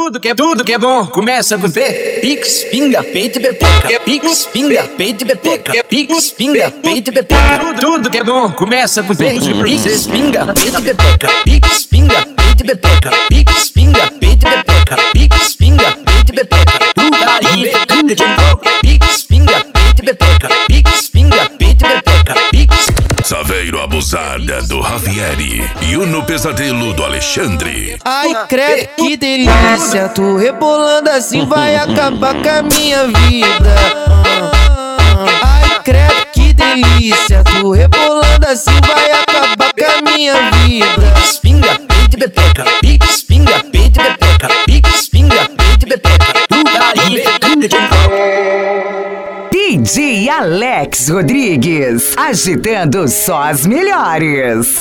Tudo que é bom começa com P. Pix, pinga, peito e bepeca. Pix, pinga, peito e bepeca. Pix, pinga, peito e bepeca. Tudo que é bom começa com P. Pix, pinga, peito e bepeca. Pix, pinga, peito e bepeca. Pix, pinga, peito e bepeca. Pix, pinga, peito e bepeca. Putaria, tudo de bom. Pix, pinga, peito e bepeca. Pix, pinga, peito e bepeca. Pix. Saveiro Abusada do Javieri e o No Pesadelo do Alexandre. Ai, credo, que delícia. Tu rebolando assim vai acabar com a minha vida. Ai, credo, que delícia. Tu rebolando assim vai acabar com a minha vida. Pix, pinga, peito e bepeca. Pix, pinga, peito e bepeca. Pix, pinga, peito e bepeca. Putaria, tudo de bom. DJ Alex Rodrigues, agitando só as melhores.